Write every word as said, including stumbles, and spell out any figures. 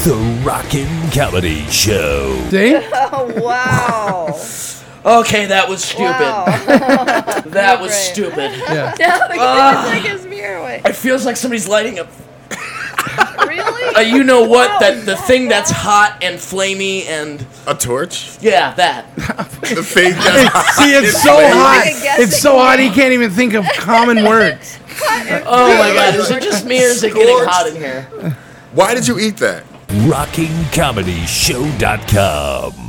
The Rockin' Comedy Show. See? Oh, wow. Okay, that was stupid. Wow. That was Great. stupid. Yeah. Now the Ah. kid's like his mirror away. It feels like somebody's lighting up. Really? Uh, you know what? That the thing that's hot and flamey and A torch? yeah, that. The fake that's See, it's so flame. hot. Like a guessing It's so hot he can't even think of common words. Oh my god, is it just me or is it getting hot in here? Why did you eat that? Rockin' Comedy Show dot com.